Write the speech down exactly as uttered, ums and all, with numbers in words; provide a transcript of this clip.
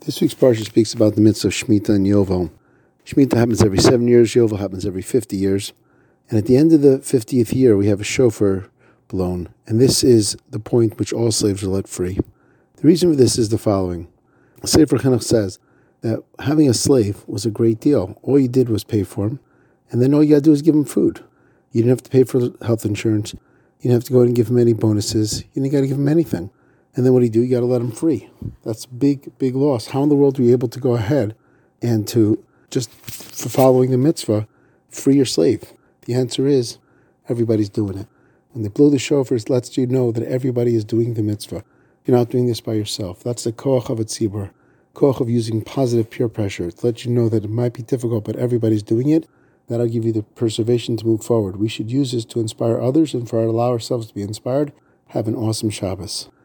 This week's parsha speaks about the mitzvah of Shemitah and Yovel. Shemitah happens every seven years, Yovel happens every fifty years. And at the end of the fiftieth year, we have a shofar blown. And this is the point which all slaves are let free. The reason for this is the following. Sefer Chinuch says that having a slave was a great deal. All you did was pay for him, and then all you got to do is give him food. You didn't have to pay for health insurance. You didn't have to go and give him any bonuses. You didn't got to give him anything. And then what do you do? You got to let him free. That's a big, big loss. How in the world were you able to go ahead and to, just for following the mitzvah, free your slave? The answer is, everybody's doing it. When they blow the shofar, it lets you know that everybody is doing the mitzvah. You're not doing this by yourself. That's the koach of a tzibur, koach of using positive peer pressure to let you know that it might be difficult, but everybody's doing it. That'll give you the perseverance to move forward. We should use this to inspire others and for our allow ourselves to be inspired. Have an awesome Shabbos.